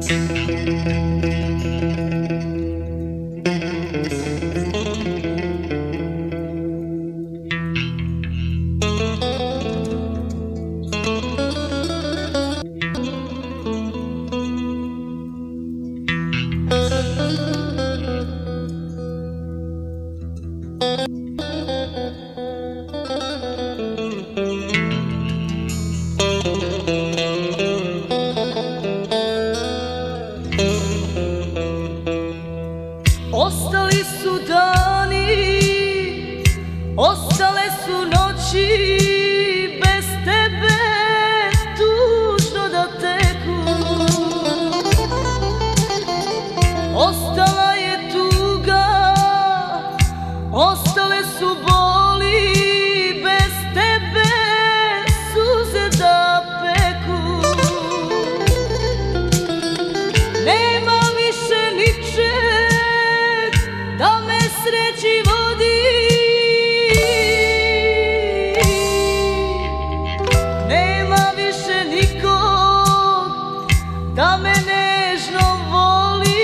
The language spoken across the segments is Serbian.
Ostali su dani, ostale su noći, bez tebe tužno da teku. Ostala je tuga, ostale su boli, bez tebe suze da peku. Nema više ničeg da me sreći vodi, nema više nikog da me nežno voli.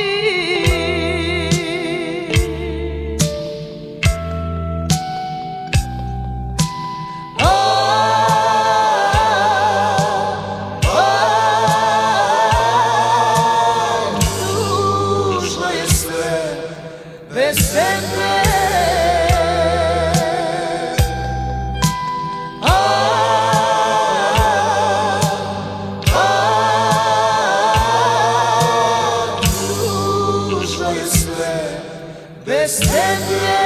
Tužno je sve bez tebe. Tužno je sve bez tebe.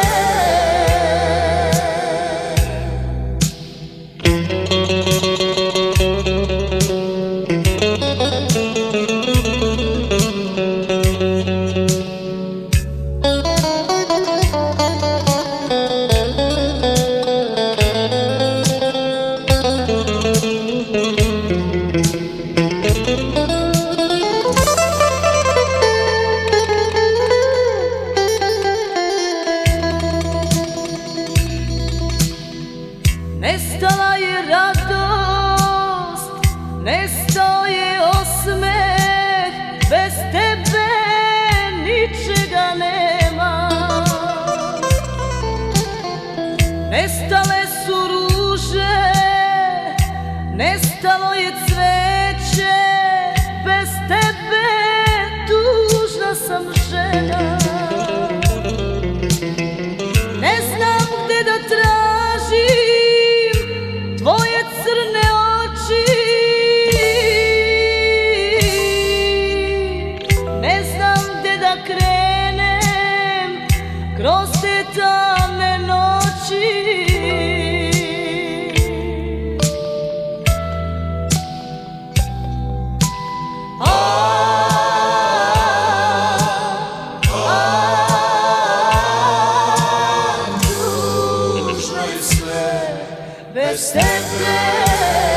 Nestala je radost, nestao je osmeh, bez tebe ničega nema. Nestale su ruže, nestalo je cveće, bez tebe tužna sam žena. Ne znam gde da tražim tvoje crne oči, ne znam gde da krenem kroz te tamne noći. Tužno je sve bez tebe.